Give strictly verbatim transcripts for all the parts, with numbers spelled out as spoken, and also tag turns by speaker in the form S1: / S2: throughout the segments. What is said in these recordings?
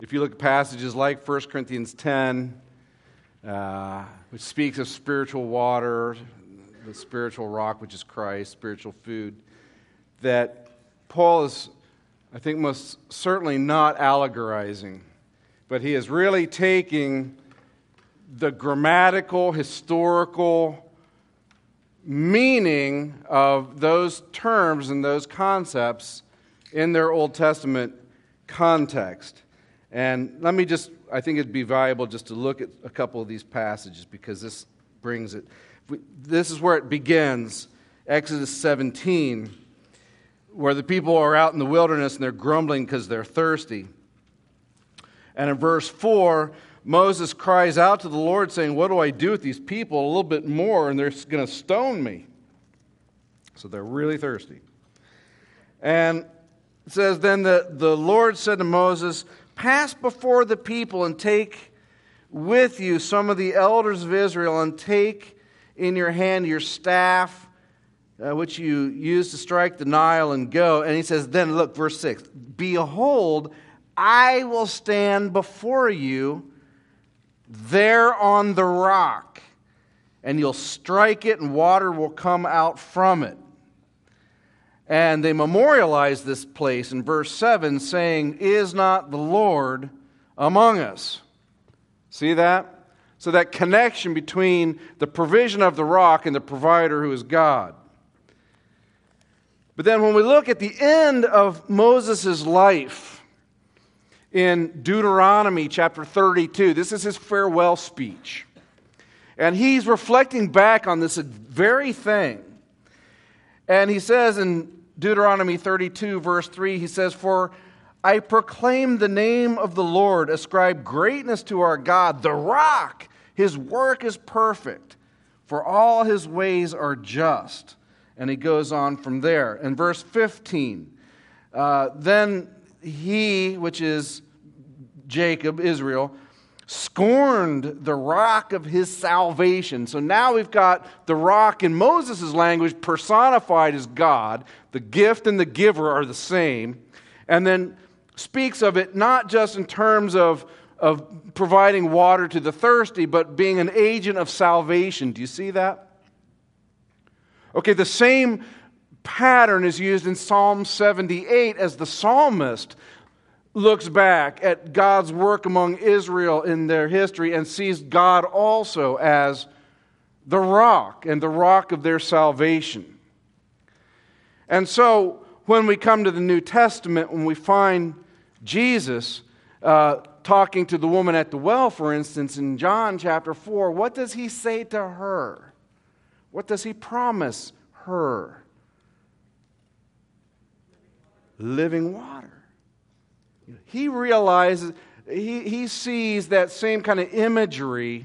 S1: If you look at passages like First Corinthians ten, uh, which speaks of spiritual water, the spiritual rock, which is Christ, spiritual food, that Paul is, I think, most certainly not allegorizing, but he is really taking the grammatical, historical meaning of those terms and those concepts in their Old Testament context. And let me just, I think it'd be valuable just to look at a couple of these passages because this brings it. This is where it begins, Exodus seventeen, where the people are out in the wilderness and they're grumbling because they're thirsty. And in verse four, Moses cries out to the Lord saying, what do I do with these people? A little bit more and they're going to stone me. So they're really thirsty. And it says, then the, the Lord said to Moses, pass before the people and take with you some of the elders of Israel and take in your hand your staff, uh, which you use to strike the Nile, and go. And he says, then look, verse six, behold, I will stand before you there on the rock, and you'll strike it and water will come out from it. And they memorialize this place in verse seven, saying, is not the Lord among us? See that? So that connection between the provision of the rock and the provider who is God. But then when we look at the end of Moses' life in Deuteronomy chapter thirty-two, this is his farewell speech. And he's reflecting back on this very thing. And he says in Deuteronomy thirty-two, verse three, he says, for I proclaim the name of the Lord, ascribe greatness to our God, the rock. His work is perfect, for all his ways are just. And he goes on from there. In verse fifteen, uh, then he, which is Jacob, Israel, scorned the rock of his salvation. So now we've got the rock in Moses' language personified as God. The gift and the giver are the same. And then speaks of it not just in terms of, of providing water to the thirsty, but being an agent of salvation. Do you see that? Okay, the same pattern is used in Psalm seventy-eight as the psalmist looks back at God's work among Israel in their history and sees God also as the rock and the rock of their salvation. And so when we come to the New Testament, when we find Jesus uh, talking to the woman at the well, for instance, in John chapter four, what does he say to her? What does he promise her? Living water. He realizes, he, he sees that same kind of imagery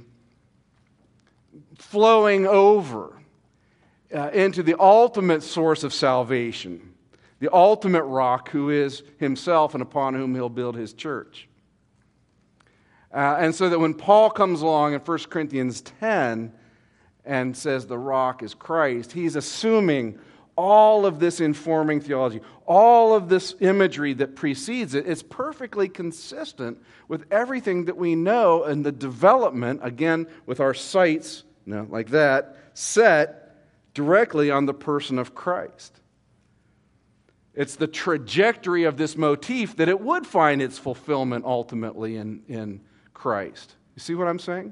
S1: flowing over uh, into the ultimate source of salvation, the ultimate rock who is himself and upon whom he'll build his church. Uh, and so that when Paul comes along in First Corinthians ten and says the rock is Christ, he's assuming all of this informing theology, all of this imagery that precedes it is perfectly consistent with everything that we know in the development, again, with our sights, you know, like that, set directly on the person of Christ. It's the trajectory of this motif that it would find its fulfillment ultimately in, in Christ. You see what I'm saying?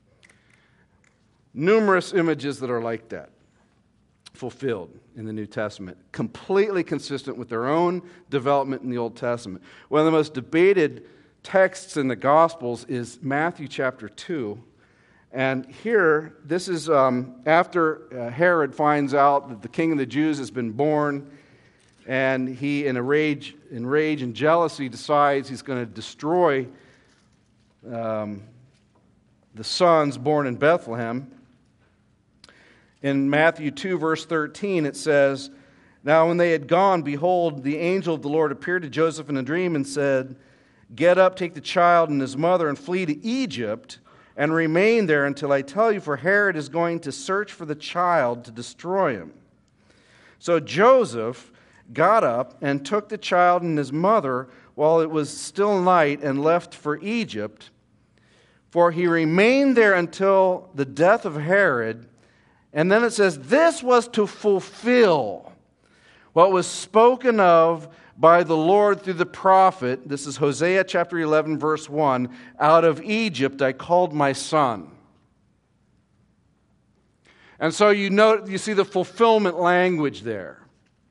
S1: Numerous images that are like that, fulfilled in the New Testament, completely consistent with their own development in the Old Testament. One of the most debated texts in the Gospels is Matthew chapter two. And here, this is um, after uh, Herod finds out that the King of the Jews has been born, and he, in a rage, in rage and jealousy, decides he's going to destroy um, the sons born in Bethlehem. In Matthew two, verse thirteen, it says, now when they had gone, behold, the angel of the Lord appeared to Joseph in a dream and said, get up, take the child and his mother, and flee to Egypt, and remain there until I tell you, for Herod is going to search for the child to destroy him. So Joseph got up and took the child and his mother, while it was still night and left for Egypt, for he remained there until the death of Herod. And then it says, this was to fulfill what was spoken of by the Lord through the prophet. This is Hosea chapter eleven, verse one. Out of Egypt I called my son. And so you note, you see the fulfillment language there.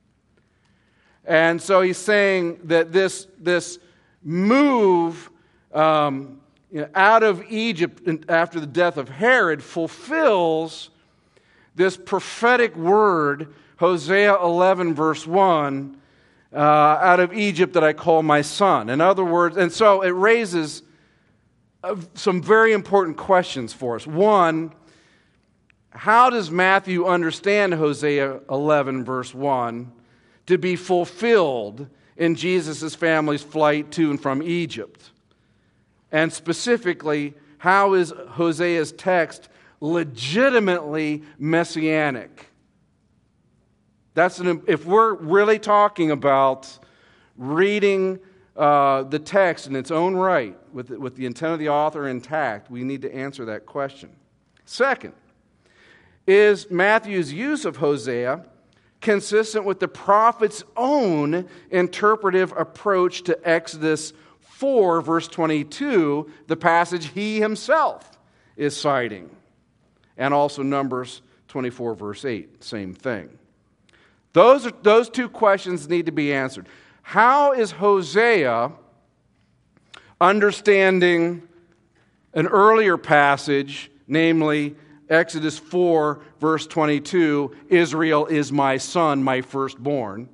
S1: And so he's saying that this, this move um, you know, out of Egypt after the death of Herod fulfills this prophetic word, Hosea eleven, verse one, uh, out of Egypt that I call my son. In other words, and so it raises uh, some very important questions for us. One, how does Matthew understand Hosea eleven, verse one, to be fulfilled in Jesus' family's flight to and from Egypt? And specifically, how is Hosea's text legitimately messianic? That's an, if we're really talking about reading uh, the text in its own right, with the, with the intent of the author intact, we need to answer that question. Second, is Matthew's use of Hosea consistent with the prophet's own interpretive approach to Exodus four, verse twenty-two, the passage he himself is citing, and also Numbers twenty-four, verse eight, same thing. Those, are, those two questions need to be answered. How is Hosea understanding an earlier passage, namely Exodus four, verse twenty-two, Israel is my son, my firstborn?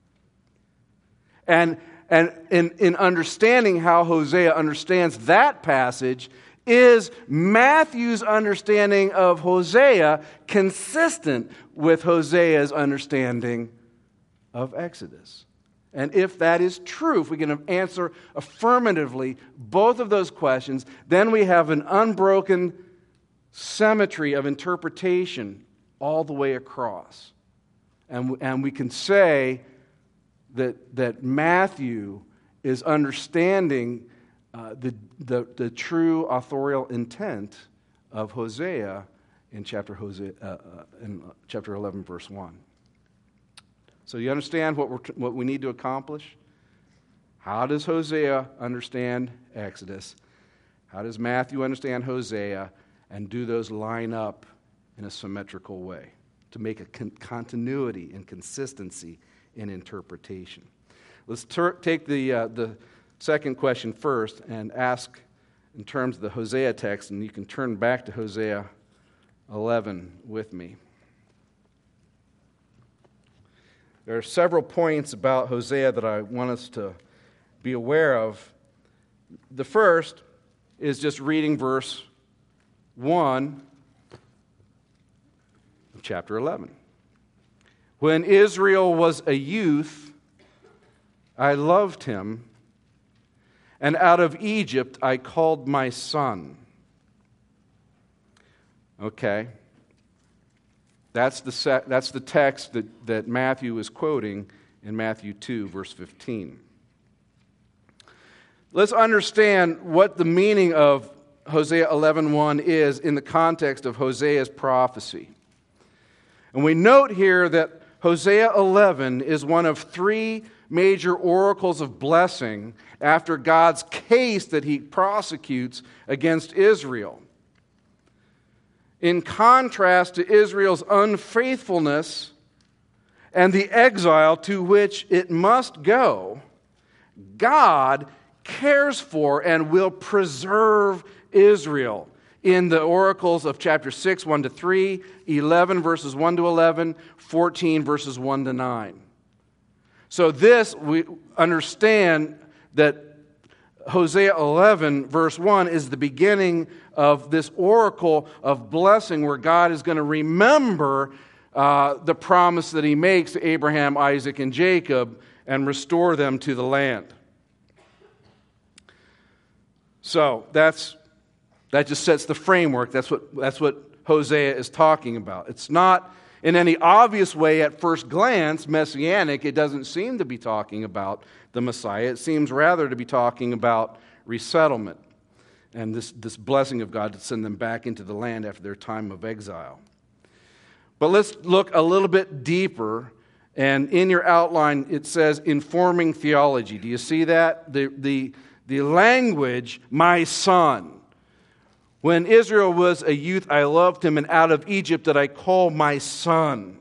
S1: And, and in, in understanding how Hosea understands that passage, is Matthew's understanding of Hosea consistent with Hosea's understanding of Exodus? And if that is true, if we can answer affirmatively both of those questions, then we have an unbroken symmetry of interpretation all the way across. And, and we can say that, that Matthew is understanding uh, the, the, the true authorial intent of Hosea in chapter, Hosea, uh, uh, in chapter eleven, verse one. So you understand what, we're, what we need to accomplish? How does Hosea understand Exodus? How does Matthew understand Hosea? And do those line up in a symmetrical way to make a con- continuity and consistency in interpretation? Let's ter- take the, uh, the second question first and ask in terms of the Hosea text, and you can turn back to Hosea eleven with me. There are several points about Hosea that I want us to be aware of. The first is just reading verse one of chapter eleven. When Israel was a youth, I loved him, and out of Egypt I called my son. Okay. That's the se- that's the text that, that Matthew is quoting in Matthew two, verse fifteen. Let's understand what the meaning of Hosea eleven one is in the context of Hosea's prophecy. And we note here that Hosea eleven is one of three major oracles of blessing after God's case that he prosecutes against Israel. In contrast to Israel's unfaithfulness and the exile to which it must go, God cares for and will preserve Israel in the oracles of chapter six, one to three, eleven, verses one to eleven, fourteen, verses one to nine. So this, we understand that Hosea eleven, verse one, is the beginning of this oracle of blessing where God is going to remember uh, the promise that he makes to Abraham, Isaac, and Jacob and restore them to the land. So that's that just sets the framework. That's what that's what Hosea is talking about. It's not in any obvious way at first glance messianic. It doesn't seem to be talking about the Messiah. It seems rather to be talking about resettlement and this, this blessing of God to send them back into the land after their time of exile. But let's look a little bit deeper. And in your outline, it says informing theology. Do you see that? The, the, the language, my son. When Israel was a youth, I loved him, and out of Egypt that I call my son.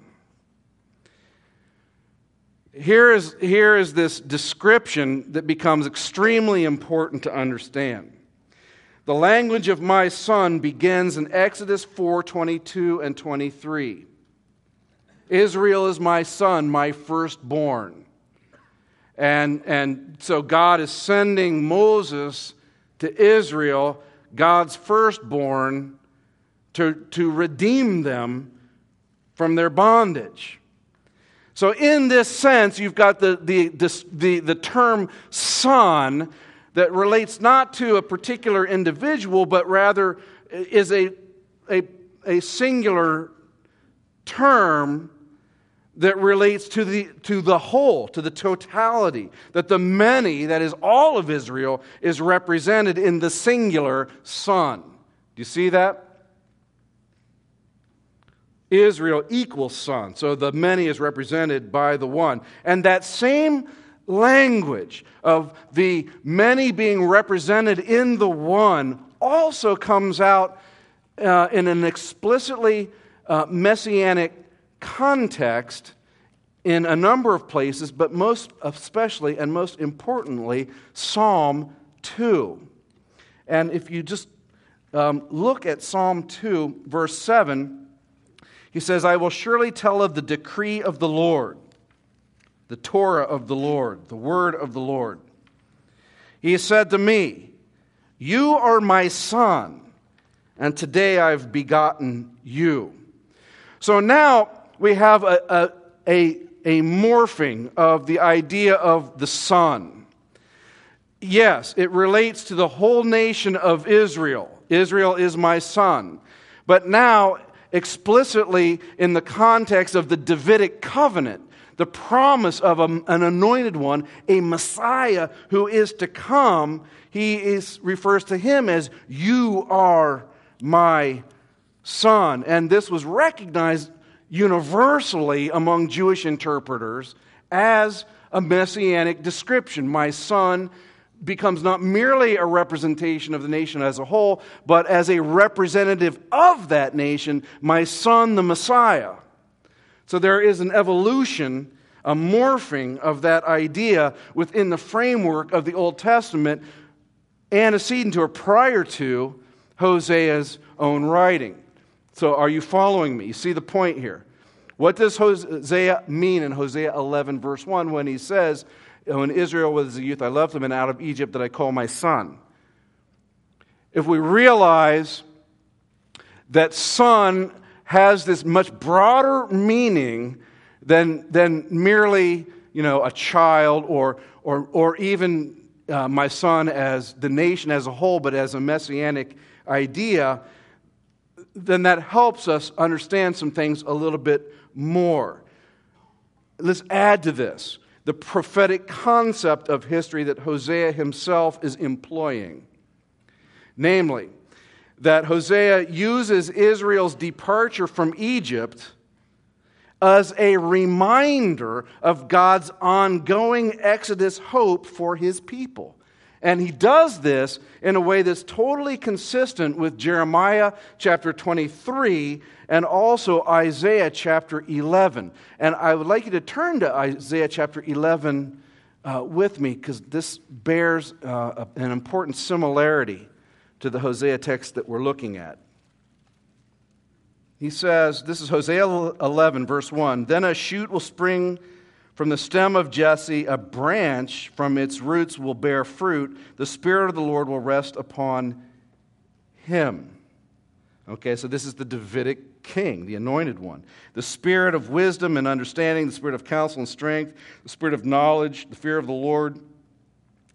S1: Here is, here is this description that becomes extremely important to understand. The language of my son begins in Exodus four twenty-two and twenty-three. Israel is my son, my firstborn. And, and so God is sending Moses to Israel, God's firstborn, to, to redeem them from their bondage. So in this sense, you've got the, the, the, the, the term son that relates not to a particular individual, but rather is a, a, a singular term that relates to the, to the whole, to the totality, that the many, that is all of Israel, is represented in the singular son. Do you see that? Israel equals son, so the many is represented by the one. And that same language of the many being represented in the one also comes out uh, in an explicitly uh, messianic context in a number of places, but most especially and most importantly, Psalm two. And if you just um, look at Psalm two, verse seven, he says, I will surely tell of the decree of the Lord, the Torah of the Lord, the word of the Lord. He said to me, you are my son, and today I've begotten you. So now we have a, a, a, a morphing of the idea of the son. Yes, it relates to the whole nation of Israel. Israel is my son. But now, explicitly in the context of the Davidic covenant, the promise of a, an anointed one, a Messiah who is to come, he is, refers to him as, you are my son. And this was recognized universally among Jewish interpreters as a messianic description. My son becomes not merely a representation of the nation as a whole, but as a representative of that nation, my son, the Messiah. So there is an evolution, a morphing of that idea within the framework of the Old Testament, antecedent to or prior to Hosea's own writing. So are you following me? You see the point here. What does Hosea mean in Hosea eleven, verse one, when he says, when Israel was a youth, I loved him, and out of Egypt that I call my son? If we realize that son has this much broader meaning than, than merely, you know, a child or, or, or even uh, my son as the nation as a whole, but as a messianic idea, then that helps us understand some things a little bit more. Let's add to this the prophetic concept of history that Hosea himself is employing. Namely, that Hosea uses Israel's departure from Egypt as a reminder of God's ongoing Exodus hope for his people. And he does this in a way that's totally consistent with Jeremiah chapter twenty-three and also Isaiah chapter eleven. And I would like you to turn to Isaiah chapter eleven uh, with me, because this bears uh, an important similarity to the Hosea text that we're looking at. He says, this is Hosea eleven, verse one, then a shoot will spring from the stem of Jesse, a branch from its roots will bear fruit. The Spirit of the Lord will rest upon him. Okay, so this is the Davidic king, the anointed one. The Spirit of wisdom and understanding, the Spirit of counsel and strength, the Spirit of knowledge, the fear of the Lord.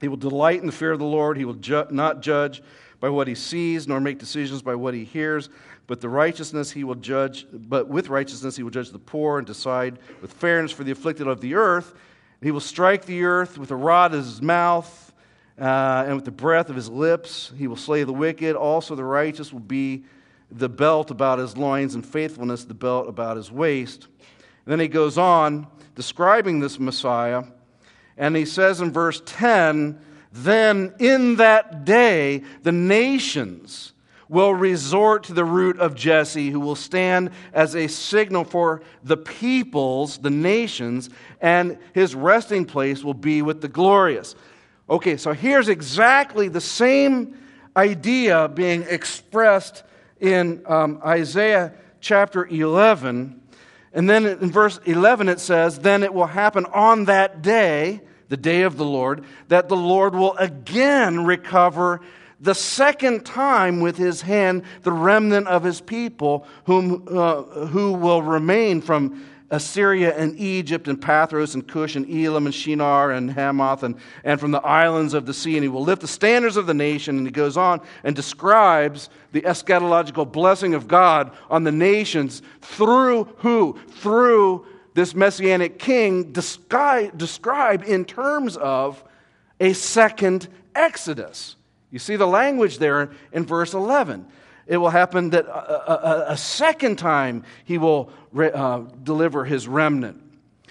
S1: He will delight in the fear of the Lord. He will ju- not judge by what he sees, nor make decisions by what he hears. But the righteousness he will judge. But with righteousness he will judge the poor and decide with fairness for the afflicted of the earth. He will strike the earth with a rod of his mouth uh, and with the breath of his lips. He will slay the wicked. Also the righteous will be the belt about his loins, and faithfulness the belt about his waist. And then he goes on describing this Messiah, and he says in verse ten, then in that day the nations will resort to the root of Jesse, who will stand as a signal for the peoples, the nations, and his resting place will be with the glorious. Okay, so here's exactly the same idea being expressed in um, Isaiah chapter eleven. And then in verse eleven it says, then it will happen on that day, the day of the Lord, that the Lord will again recover the second time with his hand the remnant of his people, whom uh, who will remain from Assyria and Egypt and Pathros and Cush and Elam and Shinar and Hamath and, and from the islands of the sea. And he will lift the standards of the nation. And he goes on and describes the eschatological blessing of God on the nations through who? Through this Messianic king descri- described in terms of a second Exodus. You see the language there in verse eleven. It will happen that a, a, a second time he will re, uh, deliver his remnant.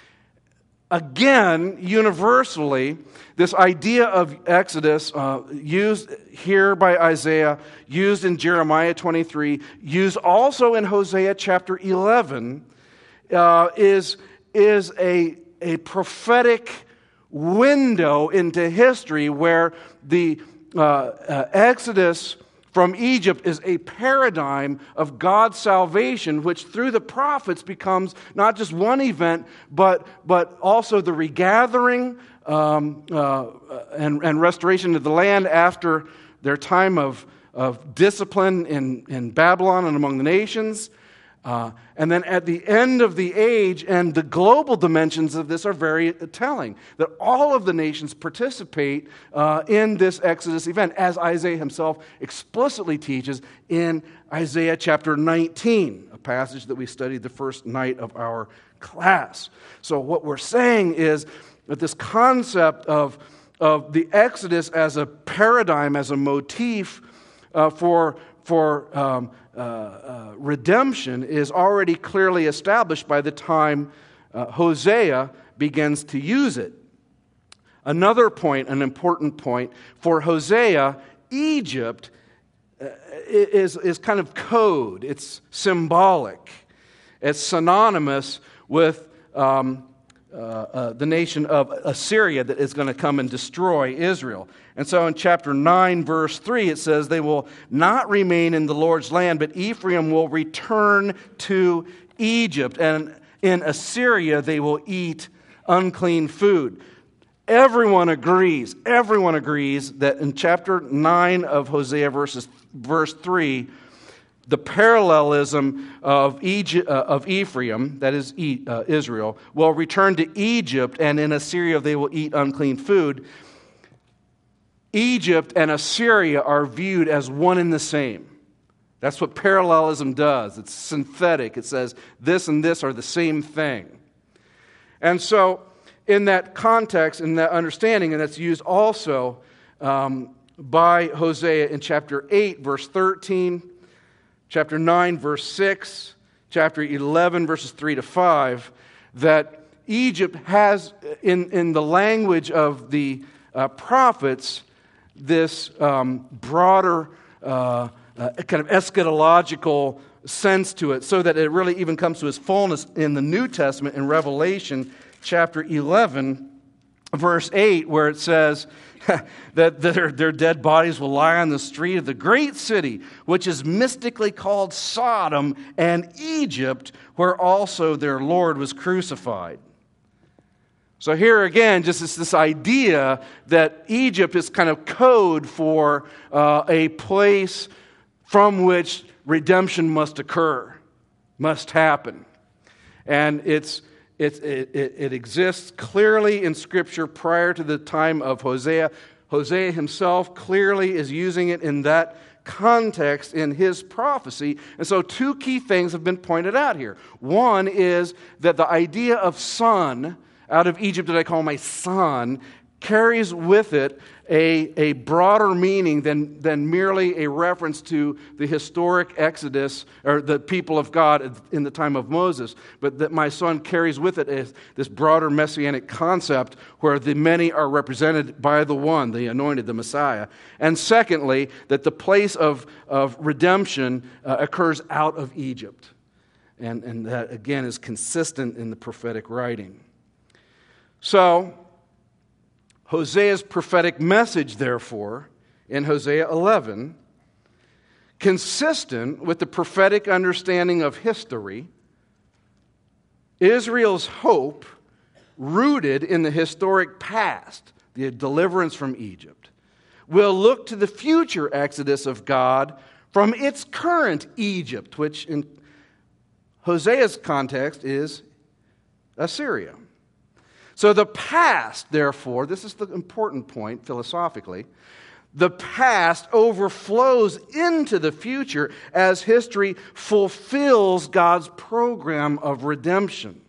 S1: Again, universally, this idea of Exodus, uh, used here by Isaiah, used in Jeremiah twenty-three, used also in Hosea chapter eleven, uh, is, is a, a prophetic window into history where the uh, uh, Exodus from Egypt is a paradigm of God's salvation, which through the prophets becomes not just one event, but, but also the regathering um, uh, and, and restoration of the land after their time of, of discipline in, in Babylon and among the nations. Uh, and then at the end of the age, and the global dimensions of this are very telling, that all of the nations participate uh, in this Exodus event, as Isaiah himself explicitly teaches in Isaiah chapter nineteen, a passage that we studied the first night of our class. So what we're saying is that this concept of, of the Exodus as a paradigm, as a motif uh, for, for um, Uh, uh, redemption is already clearly established by the time uh, Hosea begins to use it. Another point, an important point, for Hosea, Egypt uh, is, is kind of code. It's symbolic. It's synonymous with um, uh, uh, the nation of Assyria that is going to come and destroy Israel. And so in chapter nine, verse three, it says, they will not remain in the Lord's land, but Ephraim will return to Egypt, and in Assyria they will eat unclean food. Everyone agrees, everyone agrees that in chapter nine of Hosea, verses, verse three, the parallelism of, Egypt, uh, of Ephraim, that is e, uh, Israel, will return to Egypt, and in Assyria they will eat unclean food. Egypt and Assyria are viewed as one and the same. That's what parallelism does. It's synthetic. It says this and this are the same thing. And so in that context, in that understanding, and that's used also um, by Hosea in chapter eight, verse thirteen, chapter nine, verse six, chapter eleven, verses three to five, that Egypt has, in, in the language of the uh, prophets, this um, broader uh, uh, kind of eschatological sense to it, so that it really even comes to its fullness in the New Testament in Revelation chapter eleven, verse eight, where it says that their, their dead bodies will lie on the street of the great city, which is mystically called Sodom and Egypt, where also their Lord was crucified. So here again, just it's this idea that Egypt is kind of code for uh, a place from which redemption must occur, must happen. And it's, it's, it, it, it exists clearly in Scripture prior to the time of Hosea. Hosea himself clearly is using it in that context in his prophecy. And so two key things have been pointed out here. One is that the idea of son, out of Egypt that I call my son, carries with it a, a broader meaning than, than merely a reference to the historic Exodus or the people of God in the time of Moses, but that my son carries with it a, this broader messianic concept where the many are represented by the one, the anointed, the Messiah. And secondly, that the place of, of redemption uh, occurs out of Egypt. And, and that, again, is consistent in the prophetic writing. So, Hosea's prophetic message, therefore, in Hosea eleven, consistent with the prophetic understanding of history, Israel's hope, rooted in the historic past, the deliverance from Egypt, will look to the future exodus of God from its current Egypt, which in Hosea's context is Assyria. So the past, therefore, this is the important point philosophically, the past overflows into the future as history fulfills God's program of redemption.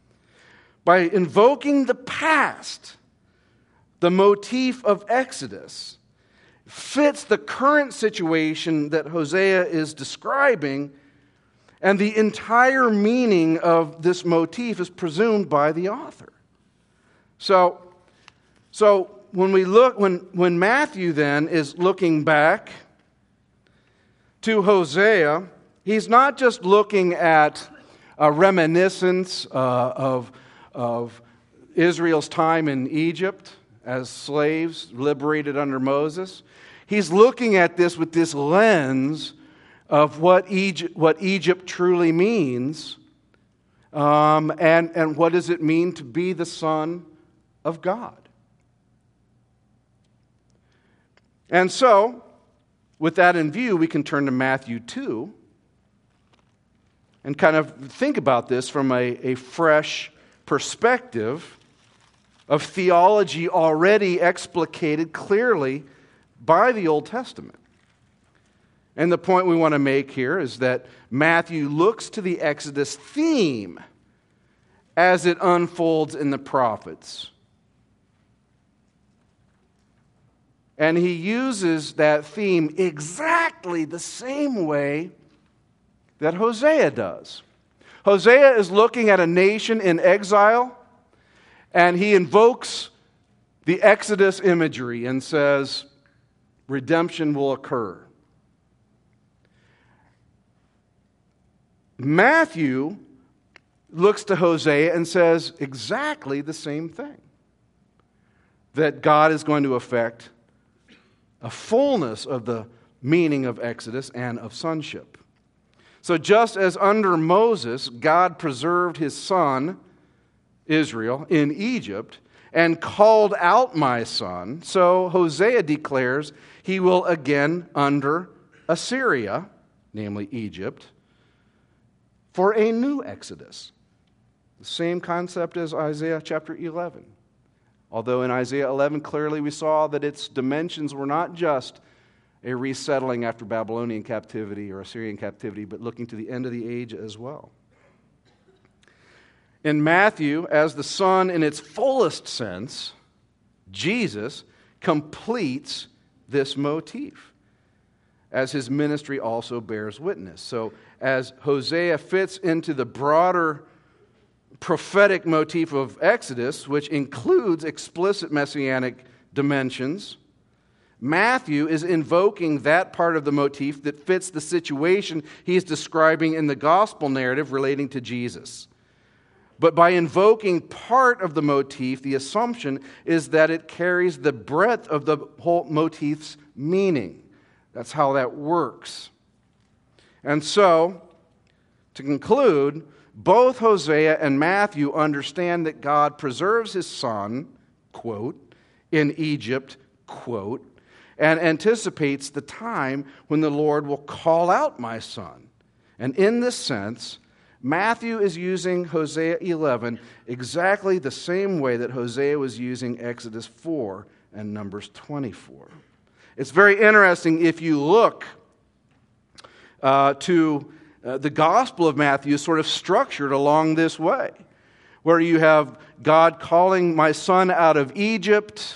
S1: By invoking the past, the motif of Exodus fits the current situation that Hosea is describing, and the entire meaning of this motif is presumed by the author. So, so when we look, when, when Matthew then is looking back to Hosea, he's not just looking at a reminiscence uh, of, of Israel's time in Egypt as slaves liberated under Moses. He's looking at this with this lens of what Egypt, what Egypt truly means, um, and, and what does it mean to be the son of God. And so, with that in view, we can turn to Matthew two and kind of think about this from a, a fresh perspective of theology already explicated clearly by the Old Testament. And the point we want to make here is that Matthew looks to the Exodus theme as it unfolds in the prophets. And he uses that theme exactly the same way that Hosea does. Hosea is looking at a nation in exile, and he invokes the Exodus imagery and says, redemption will occur. Matthew looks to Hosea and says exactly the same thing. That God is going to effect a fullness of the meaning of Exodus and of sonship. So just as under Moses, God preserved his son, Israel, in Egypt and called out my son, so Hosea declares he will again under Assyria, namely Egypt, for a new Exodus. The same concept as Isaiah chapter eleven. Although in Isaiah eleven, clearly we saw that its dimensions were not just a resettling after Babylonian captivity or Assyrian captivity, but looking to the end of the age as well. In Matthew, as the Son in its fullest sense, Jesus completes this motif, as his ministry also bears witness. So as Hosea fits into the broader prophetic motif of Exodus, which includes explicit messianic dimensions, Matthew is invoking that part of the motif that fits the situation he's describing in the gospel narrative relating to Jesus. But by invoking part of the motif, the assumption is that it carries the breadth of the whole motif's meaning. That's how that works. And so, to conclude, both Hosea and Matthew understand that God preserves his son, quote, in Egypt, quote, and anticipates the time when the Lord will call out my son. And in this sense, Matthew is using Hosea eleven exactly the same way that Hosea was using Exodus four and Numbers twenty-four. It's very interesting if you look uh, to uh, the Gospel of Matthew is sort of structured along this way, where you have God calling my son out of Egypt,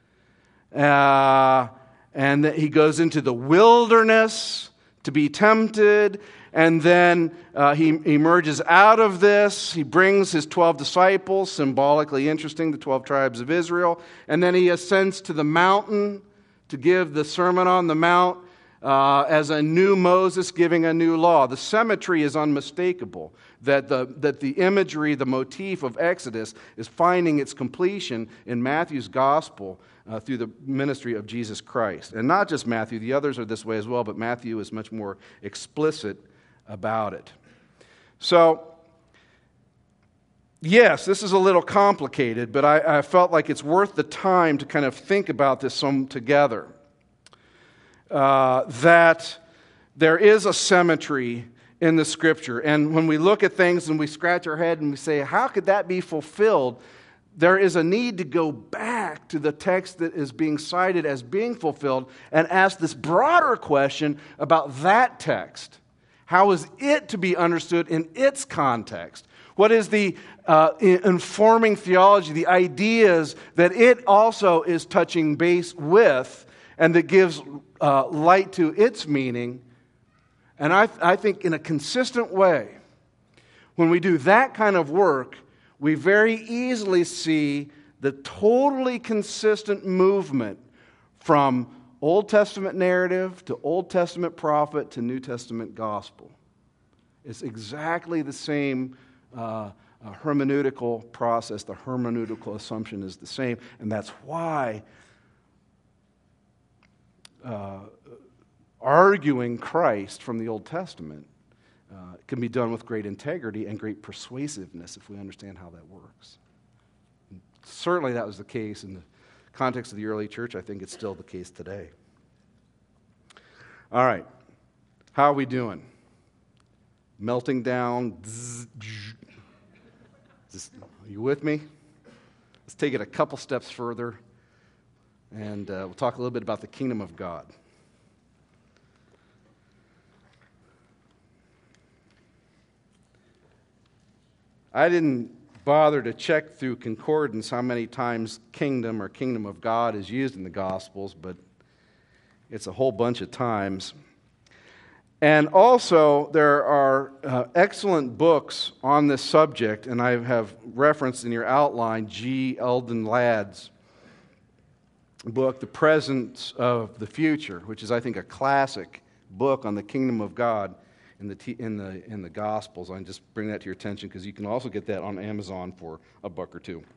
S1: uh, and he goes into the wilderness to be tempted, and then uh, he emerges out of this. He brings his twelve disciples, symbolically interesting, the twelve tribes of Israel, and then he ascends to the mountain to give the Sermon on the Mount uh, as a new Moses giving a new law. The symmetry is unmistakable, that the, that the imagery, the motif of Exodus is finding its completion in Matthew's gospel uh, through the ministry of Jesus Christ. And not just Matthew, the others are this way as well, but Matthew is much more explicit about it. So, yes, this is a little complicated, but I, I felt like it's worth the time to kind of think about this some together. Uh, that there is a symmetry in the Scripture. And when we look at things and we scratch our head and we say, how could that be fulfilled? There is a need to go back to the text that is being cited as being fulfilled and ask this broader question about that text. How is it to be understood in its context? What is the uh, informing theology, the ideas that it also is touching base with and that gives uh, light to its meaning? And I, I think in a consistent way, when we do that kind of work, we very easily see the totally consistent movement from Old Testament narrative to Old Testament prophet to New Testament gospel. It's exactly the same uh, uh, hermeneutical process. The hermeneutical assumption is the same, and that's why uh, arguing Christ from the Old Testament uh, can be done with great integrity and great persuasiveness if we understand how that works. And certainly that was the case in the context of the early church. I think it's still the case today. All right. How are we doing? Melting down. Just, are you with me? Let's take it a couple steps further, and uh, we'll talk a little bit about the kingdom of God. I didn't bother to check through concordance how many times kingdom or kingdom of God is used in the Gospels, but it's a whole bunch of times. And also, there are uh, excellent books on this subject, and I have referenced in your outline G. Eldon Ladd's book, The Presence of the Future, which is, I think, a classic book on the kingdom of God in the t- in the in the Gospels. I just bring that to your attention because you can also get that on Amazon for a buck or two.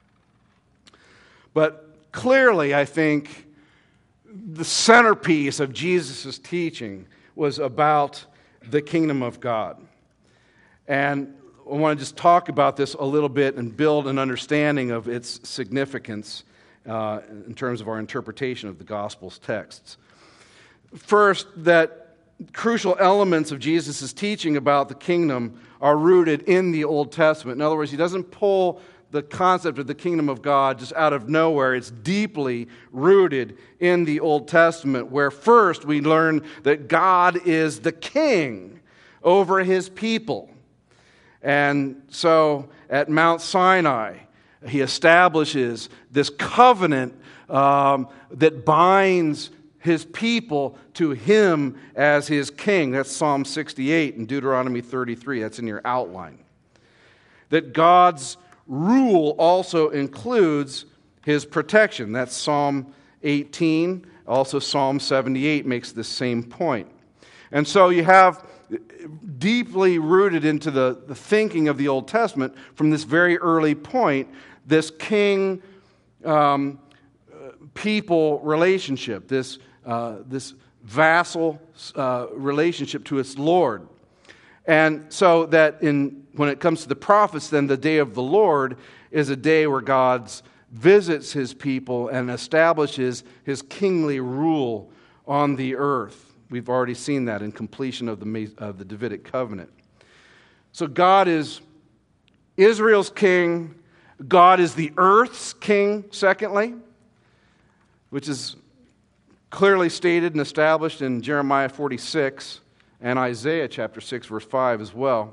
S1: But clearly, I think the centerpiece of Jesus' teaching was about the kingdom of God. And I want to just talk about this a little bit and build an understanding of its significance uh, in terms of our interpretation of the Gospel's texts. First, that crucial elements of Jesus' teaching about the kingdom are rooted in the Old Testament. In other words, he doesn't pull the concept of the kingdom of God just out of nowhere. It's deeply rooted in the Old Testament, where first we learn that God is the king over his people. And so at Mount Sinai, he establishes this covenant um, that binds his people to him as his king. That's Psalm sixty-eight and Deuteronomy thirty-three. That's in your outline. That God's rule also includes his protection. That's Psalm eighteen. Also Psalm seventy-eight makes the same point. And so you have deeply rooted into the, the thinking of the Old Testament from this very early point, this king um, people relationship, this Uh, this vassal uh, relationship to its Lord. And so that in when it comes to the prophets, then the day of the Lord is a day where God visits his people and establishes his kingly rule on the earth. We've already seen that in completion of the, of the Davidic covenant. So God is Israel's king. God is the earth's king, secondly. which is clearly stated and established in Jeremiah forty-six and Isaiah chapter six, verse five as well.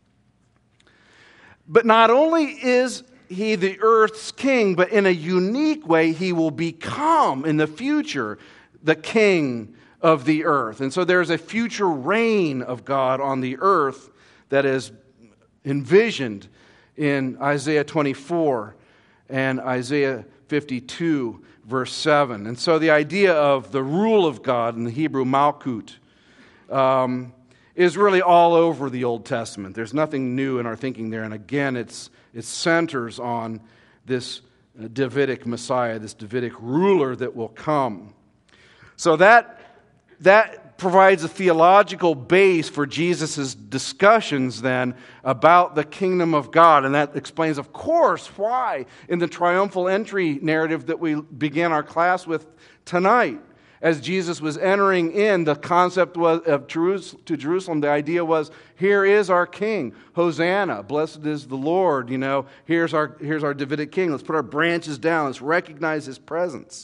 S1: But not only is he the earth's king, but in a unique way, he will become in the future the king of the earth. And so there's a future reign of God on the earth that is envisioned in Isaiah twenty-four and Isaiah fifty-two, verse seven. And so the idea of the rule of God in the Hebrew Malkut um, is really all over the Old Testament. There's nothing new in our thinking there. And again, it's it centers on this Davidic Messiah, this Davidic ruler that will come. So that that provides a theological base for Jesus' discussions then about the kingdom of God. And that explains, of course, why in the triumphal entry narrative that we began our class with tonight, as Jesus was entering in, the concept was of Jerusalem, to Jerusalem, the idea was, here is our king, Hosanna, blessed is the Lord, you know, here's our, here's our Davidic king, let's put our branches down, let's recognize his presence.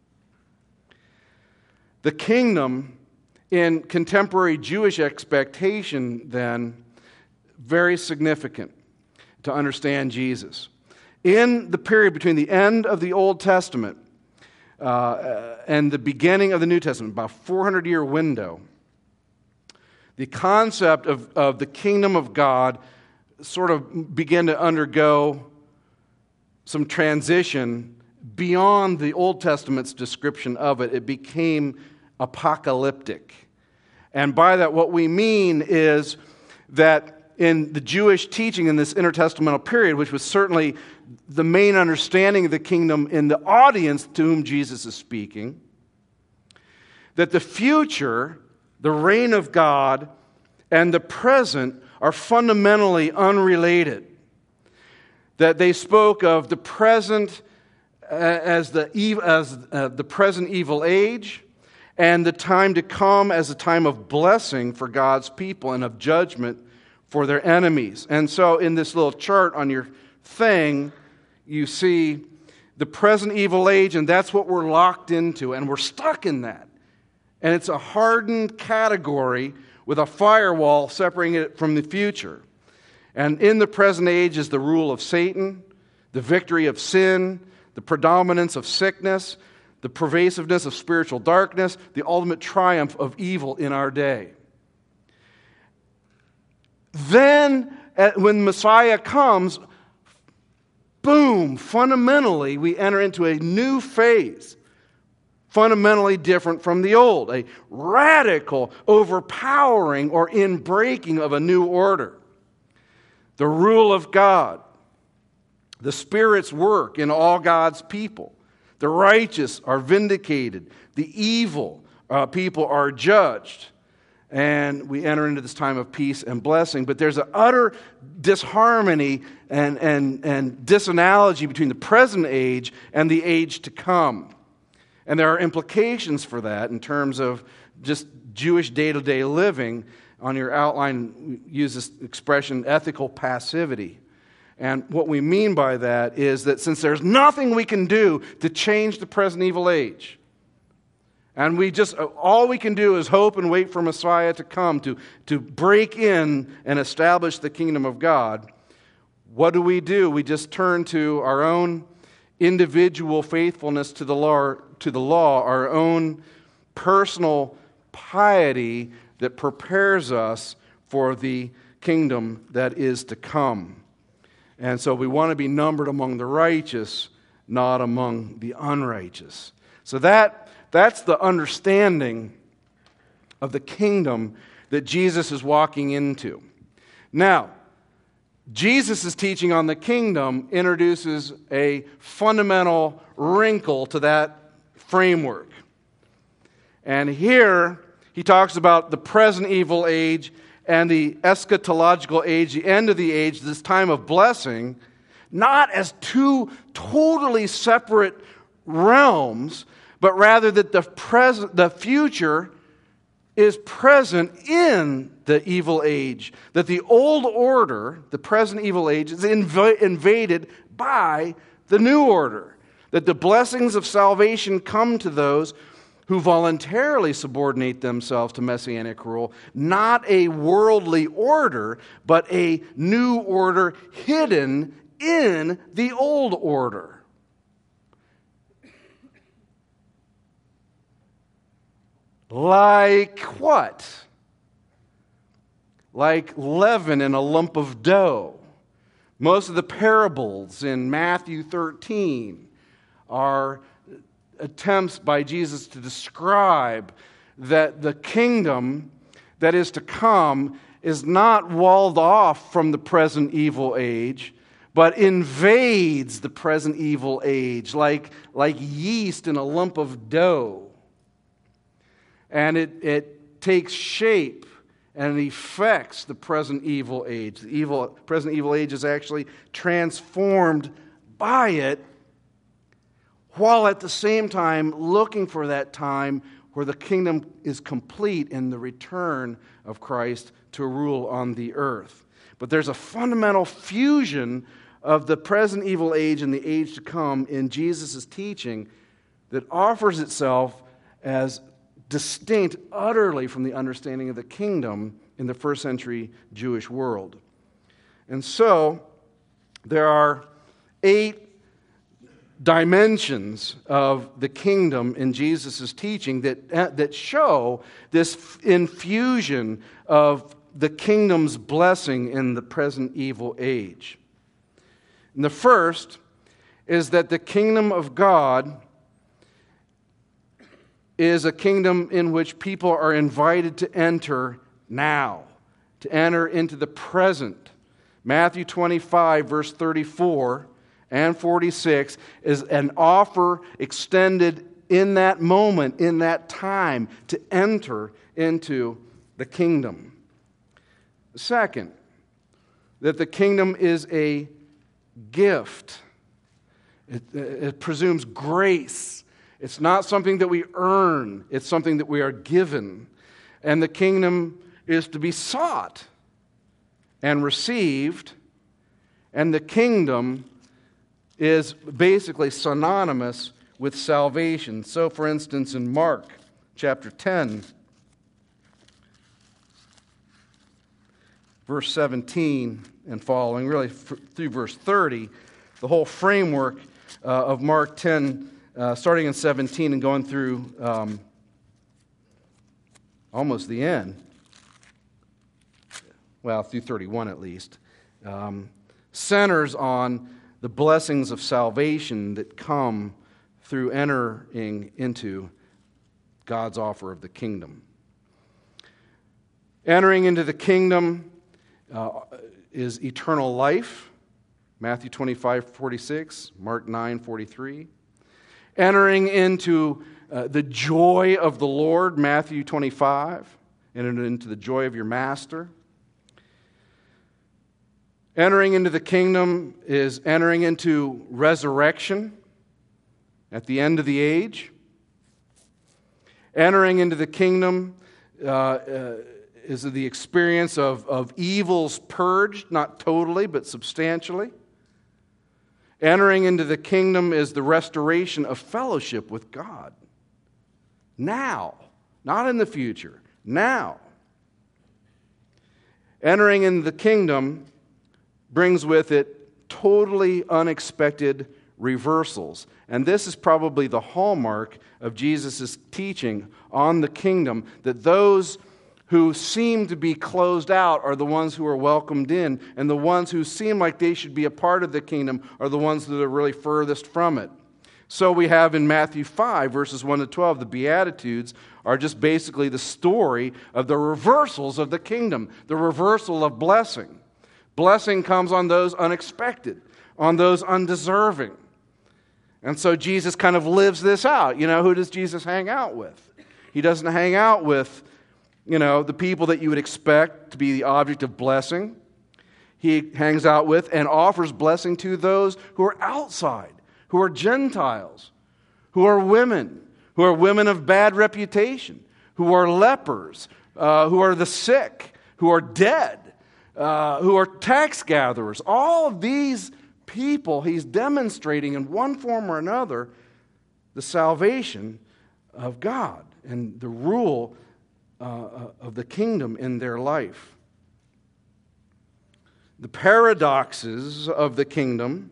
S1: The kingdom in contemporary Jewish expectation, then, very significant to understand Jesus. In the period between the end of the Old Testament uh, and the beginning of the New Testament, about a four hundred year window, the concept of, of the kingdom of God sort of began to undergo some transition beyond the Old Testament's description of it. It became apocalyptic. And by that, what we mean is that in the Jewish teaching in this intertestamental period, which was certainly the main understanding of the kingdom in the audience to whom Jesus is speaking, that the future, the reign of God, and the present are fundamentally unrelated. That they spoke of the present as the as uh, the present evil age, and the time to come as a time of blessing for God's people and of judgment for their enemies. And so in this little chart on your thing, you see the present evil age, and that's what we're locked into, and we're stuck in that. And it's a hardened category with a firewall separating it from the future. And in the present age is the rule of Satan, the victory of sin, the predominance of sickness, the pervasiveness of spiritual darkness, the ultimate triumph of evil in our day. Then, when Messiah comes, boom, fundamentally, we enter into a new phase, fundamentally different from the old, a radical, overpowering, or inbreaking of a new order. The rule of God, the Spirit's work in all God's people. The righteous are vindicated. The evil uh, people are judged. And we enter into this time of peace and blessing. But there's an utter disharmony and, and, and disanalogy between the present age and the age to come. And there are implications for that in terms of just Jewish day-to-day living. On your outline, we use this expression, ethical passivity. And what we mean by that is that since there's nothing we can do to change the present evil age, and we just, all we can do is hope and wait for Messiah to come to, to break in and establish the kingdom of God, what do we do? We just turn to our own individual faithfulness to the law, to the law, our own personal piety that prepares us for the kingdom that is to come. And so we want to be numbered among the righteous, not among the unrighteous. So that that's the understanding of the kingdom that Jesus is walking into. Now, Jesus' teaching on the kingdom introduces a fundamental wrinkle to that framework. And here he talks about the present evil age and the eschatological age, the end of the age, this time of blessing, not as two totally separate realms, but rather that the present, the future is present in the evil age. That the old order, the present evil age, is inv- invaded by the new order. that the blessings of salvation come to those who voluntarily subordinate themselves to messianic rule, not a worldly order, but a new order hidden in the old order. Like what? Like leaven in a lump of dough. Most of the parables in Matthew thirteen are attempts by Jesus to describe that the kingdom that is to come is not walled off from the present evil age, but invades the present evil age like, like yeast in a lump of dough. And it, it takes shape and it affects the present evil age. The evil, present evil age is actually transformed by it, while at the same time looking for that time where the kingdom is complete in the return of Christ to rule on the earth. But there's a fundamental fusion of the present evil age and the age to come in Jesus' teaching that offers itself as distinct utterly from the understanding of the kingdom in the first century Jewish world. And so there are eight dimensions of the kingdom in Jesus' teaching that, that show this infusion of the kingdom's blessing in the present evil age. And the first is that the kingdom of God is a kingdom in which people are invited to enter now, to enter into the present. Matthew twenty-five, verse thirty-four and forty-six is an offer extended in that moment, in that time, to enter into the kingdom. Second, that the kingdom is a gift. It, it presumes grace. It's not something that we earn. It's something that we are given. And the kingdom is to be sought and received. And the kingdom is basically synonymous with salvation. So, for instance, in Mark chapter ten, verse seventeen and following, really through verse thirty, the whole framework uh, of Mark ten, uh, starting in seventeen and going through um, almost the end, well, through thirty-one at least, um, centers on the blessings of salvation that come through entering into God's offer of the kingdom. Entering into the kingdom uh, is eternal life, Matthew twenty-five, forty-six, Mark nine, forty-three. Entering into uh, the joy of the Lord, Matthew twenty-five, enter into the joy of your master. Entering into the kingdom is entering into resurrection at the end of the age. Entering into the kingdom uh, uh, is the experience of, of evils purged, not totally, but substantially. Entering into the kingdom is the restoration of fellowship with God. Now, not in the future, now. Entering into the kingdom brings with it totally unexpected reversals. And this is probably the hallmark of Jesus' teaching on the kingdom, that those who seem to be closed out are the ones who are welcomed in, and the ones who seem like they should be a part of the kingdom are the ones that are really furthest from it. So we have in Matthew five, verses one to twelve, the Beatitudes are just basically the story of the reversals of the kingdom, the reversal of blessing. Blessing comes on those unexpected, on those undeserving. And so Jesus kind of lives this out. You know, who does Jesus hang out with? He doesn't hang out with, you know, the people that you would expect to be the object of blessing. He hangs out with and offers blessing to those who are outside, who are Gentiles, who are women, who are women of bad reputation, who are lepers, uh, who are the sick, who are dead, Uh, who are tax gatherers. All of these people, he's demonstrating in one form or another the salvation of God and the rule uh, of the kingdom in their life. The paradoxes of the kingdom,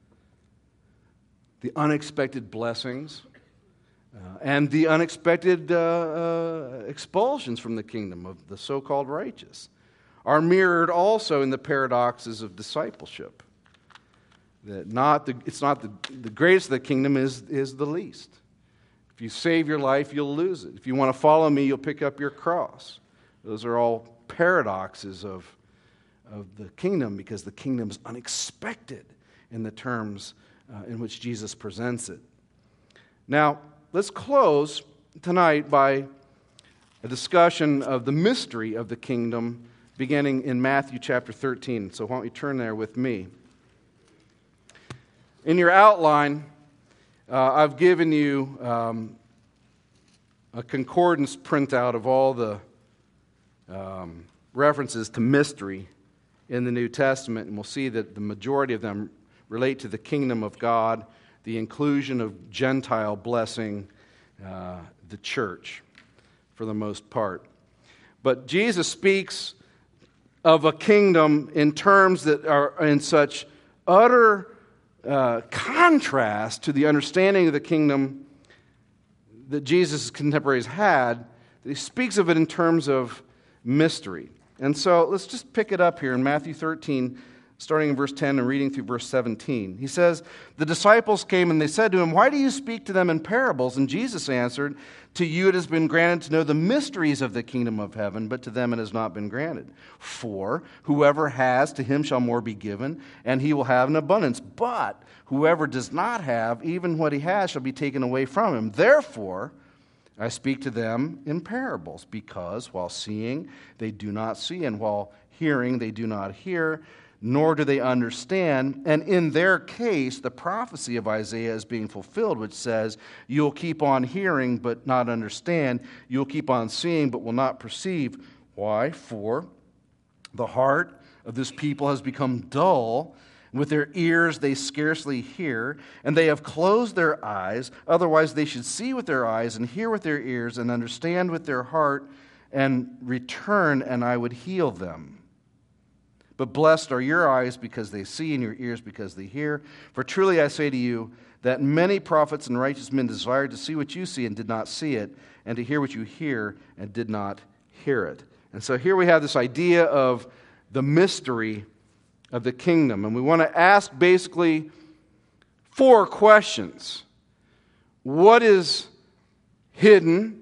S1: the unexpected blessings, uh, and the unexpected uh, uh, expulsions from the kingdom of the so-called righteous are mirrored also in the paradoxes of discipleship. That not the, it's not the, the greatest of the kingdom is, is the least. If you save your life, you'll lose it. If you want to follow me, you'll pick up your cross. Those are all paradoxes of, of the kingdom, because the kingdom is unexpected in the terms uh, in which Jesus presents it. Now, let's close tonight by a discussion of the mystery of the kingdom, beginning in Matthew chapter thirteen. So why don't you turn there with me? In your outline, uh, I've given you um, a concordance printout of all the um, references to mystery in the New Testament, and we'll see that the majority of them relate to the kingdom of God, the inclusion of Gentile blessing, uh, the church, for the most part. But Jesus speaks of a kingdom in terms that are in such utter Uh, contrast to the understanding of the kingdom that Jesus' contemporaries had, that he speaks of it in terms of mystery. And so let's just pick it up here in Matthew thirteen, starting in verse ten and reading through verse seventeen. He says, "The disciples came and they said to him, 'Why do you speak to them in parables?' And Jesus answered, 'To you it has been granted to know the mysteries of the kingdom of heaven, but to them it has not been granted. For whoever has, to him shall more be given, and he will have an abundance. But whoever does not have, even what he has shall be taken away from him. Therefore I speak to them in parables, because while seeing they do not see, and while hearing they do not hear, nor do they understand. And in their case, the prophecy of Isaiah is being fulfilled, which says, you'll keep on hearing but not understand. You'll keep on seeing but will not perceive. Why? For the heart of this people has become dull. With their ears they scarcely hear, and they have closed their eyes. Otherwise they should see with their eyes and hear with their ears and understand with their heart and return, and I would heal them. But blessed are your eyes because they see, and your ears because they hear. For truly I say to you that many prophets and righteous men desired to see what you see and did not see it, and to hear what you hear and did not hear it.'" And so here we have this idea of the mystery of the kingdom. And we want to ask basically four questions. What is hidden?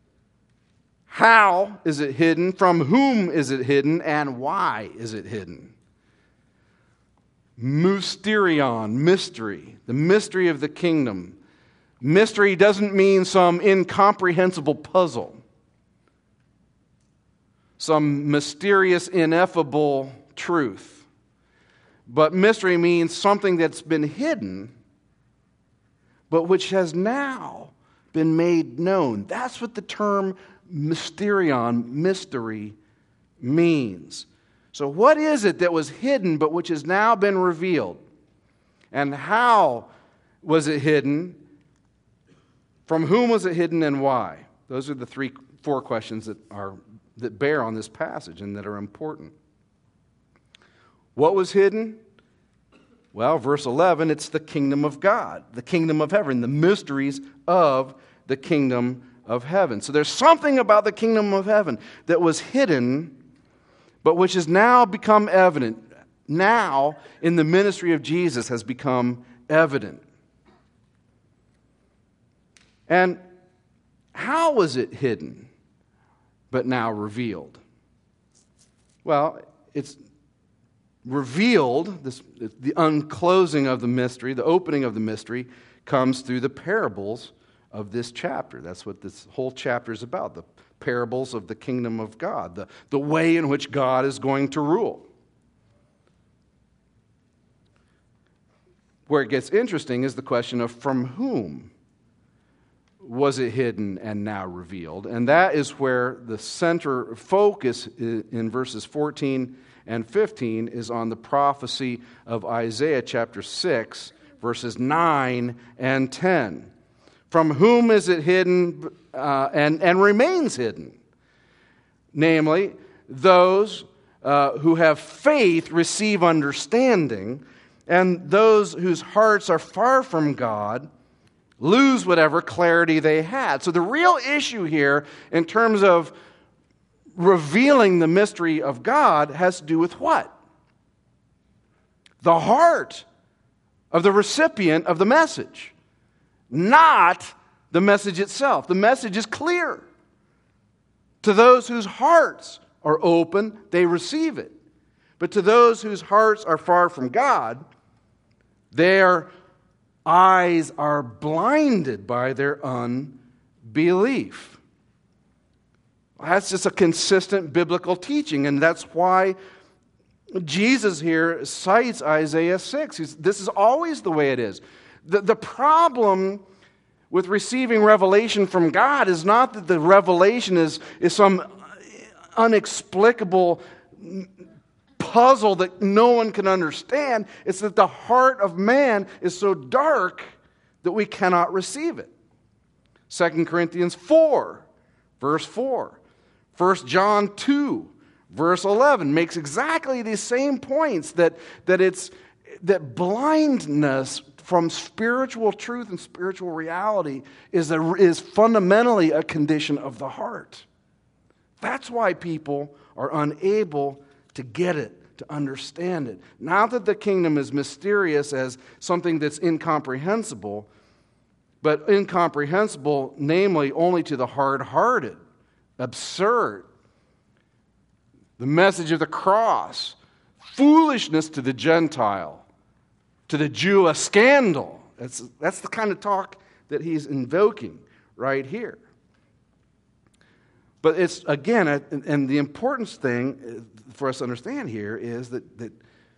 S1: How is it hidden? From whom is it hidden? And why is it hidden? Mysterion, mystery, the mystery of the kingdom. Mystery doesn't mean some incomprehensible puzzle, some mysterious, ineffable truth. But mystery means something that's been hidden, but which has now been made known. That's what the term mysterion, mystery, means. So what is it that was hidden but which has now been revealed? And how was it hidden? From whom was it hidden, and why? Those are the three, four questions that are that bear on this passage and that are important. What was hidden? Well, verse eleven, it's the kingdom of God, the kingdom of heaven, the mysteries of the kingdom of heaven. So there's something about the kingdom of heaven that was hidden, but which has now become evident. Now, in the ministry of Jesus, has become evident. And how was it hidden, but now revealed? Well, it's revealed, this, the unclosing of the mystery, the opening of the mystery, comes through the parables of this chapter. That's what this whole chapter is about, the parables of the kingdom of God, the, the way in which God is going to rule. Where it gets interesting is the question of from whom was it hidden and now revealed? And that is where the center focus in verses fourteen and fifteen is on the prophecy of Isaiah chapter six, verses nine and ten. From whom is it hidden uh, and, and remains hidden? Namely, those uh, who have faith receive understanding, and those whose hearts are far from God lose whatever clarity they had. So the real issue here in terms of revealing the mystery of God has to do with what? The heart of the recipient of the message. Not the message itself. The message is clear. To those whose hearts are open, they receive it. But to those whose hearts are far from God, their eyes are blinded by their unbelief. That's just a consistent biblical teaching, and that's why Jesus here cites Isaiah six. He's, this is always the way it is. The, the problem with receiving revelation from God is not that the revelation is, is some inexplicable puzzle that no one can understand. It's that the heart of man is so dark that we cannot receive it. Second Corinthians four, verse four. First John two, verse eleven makes exactly these same points, that, that it's that blindness from spiritual truth and spiritual reality is, a, is fundamentally a condition of the heart. That's why people are unable to get it, to understand it. Not that the kingdom is mysterious as something that's incomprehensible, but incomprehensible, namely, only to the hard-hearted, absurd. The message of the cross, foolishness to the Gentile, to the Jew, a scandal. That's, that's the kind of talk that he's invoking right here. But it's, again, and the important thing for us to understand here is that, that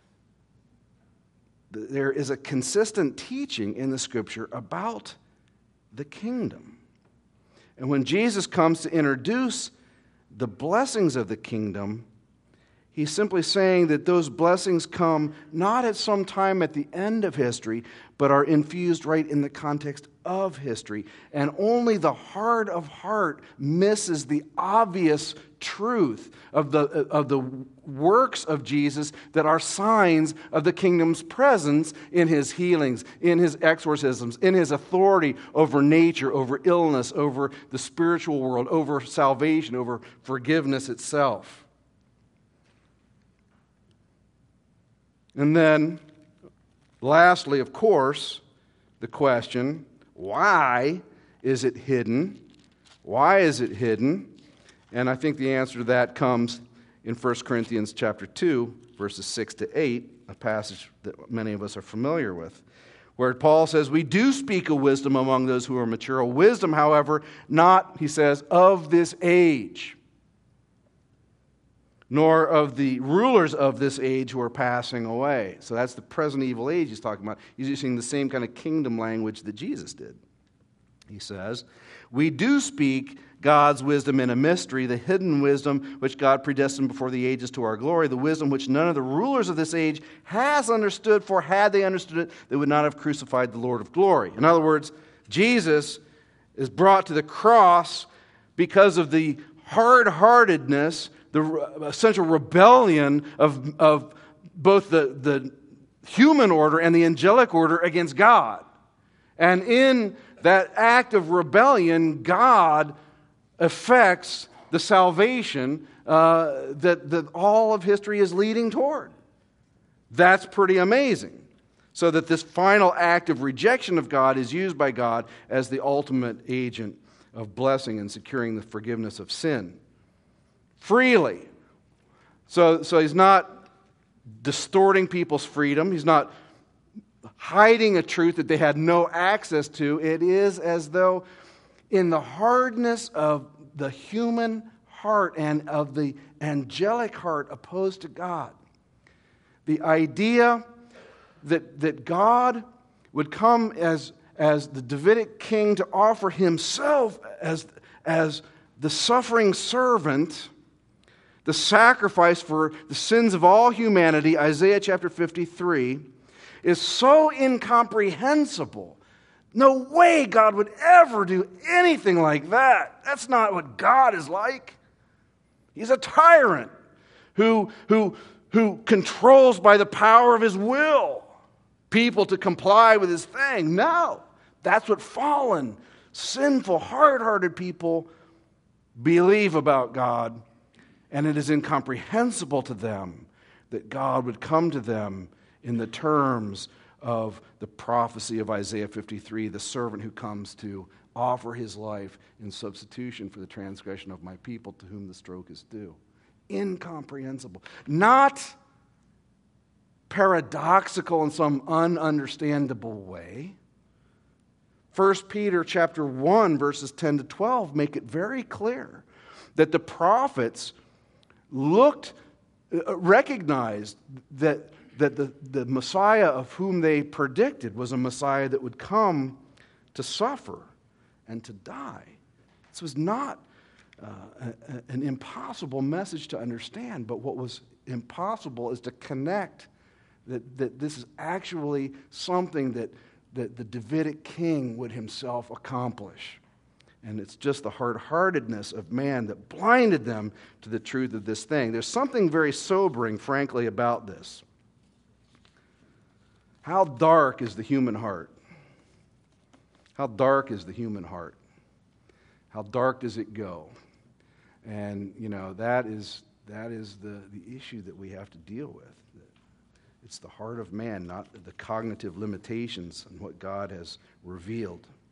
S1: there is a consistent teaching in the Scripture about the kingdom. And when Jesus comes to introduce the blessings of the kingdom, he's simply saying that those blessings come not at some time at the end of history, but are infused right in the context of history. And only the heart of heart misses the obvious truth of the, of the works of Jesus that are signs of the kingdom's presence in his healings, in his exorcisms, in his authority over nature, over illness, over the spiritual world, over salvation, over forgiveness itself. And then, lastly, of course, the question, why is it hidden? Why is it hidden? And I think the answer to that comes in First Corinthians chapter two, verses six to eight, a passage that many of us are familiar with, where Paul says, we do speak of wisdom among those who are mature. A wisdom, however, not, he says, of this age, nor of the rulers of this age who are passing away. So that's the present evil age he's talking about. He's using the same kind of kingdom language that Jesus did. He says, we do speak God's wisdom in a mystery, the hidden wisdom which God predestined before the ages to our glory, the wisdom which none of the rulers of this age has understood, for had they understood it, they would not have crucified the Lord of glory. In other words, Jesus is brought to the cross because of the hard-heartedness, the essential rebellion of, of both the, the human order and the angelic order against God. And in that act of rebellion, God affects the salvation uh, that, that all of history is leading toward. That's pretty amazing. So that this final act of rejection of God is used by God as the ultimate agent of blessing and securing the forgiveness of sin. Freely. So, so he's not distorting people's freedom. He's not hiding a truth that they had no access to. It is as though in the hardness of the human heart and of the angelic heart opposed to God, the idea that, that God would come as, as the Davidic king to offer himself as, as the suffering servant, the sacrifice for the sins of all humanity, Isaiah chapter fifty-three, is so incomprehensible. No way God would ever do anything like that. That's not what God is like. He's a tyrant who, who, who controls by the power of his will people to comply with his thing. No, that's what fallen, sinful, hard-hearted people believe about God. And it is incomprehensible to them that God would come to them in the terms of the prophecy of Isaiah fifty-three, the servant who comes to offer his life in substitution for the transgression of my people to whom the stroke is due. Incomprehensible. Not paradoxical in some ununderstandable way. First Peter chapter one, verses ten to twelve make it very clear that the prophets looked, uh, recognized that, that the, the Messiah of whom they predicted was a Messiah that would come to suffer and to die. This was not uh, a, an impossible message to understand, but what was impossible is to connect that, that this is actually something that, that the Davidic king would himself accomplish. And it's just the hard-heartedness of man that blinded them to the truth of this thing. There's something very sobering, frankly, about this. How dark is the human heart? How dark is the human heart? How dark does it go? And, you know, that is that is the, the issue that we have to deal with. It's the heart of man, not the cognitive limitations and what God has revealed.